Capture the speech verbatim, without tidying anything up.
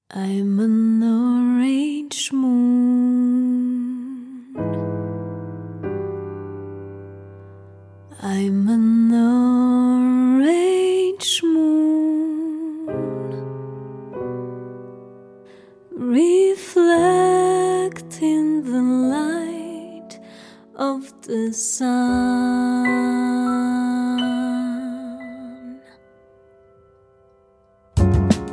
I'm an orange moon. I'm an orange moon, reflecting the light of the sun.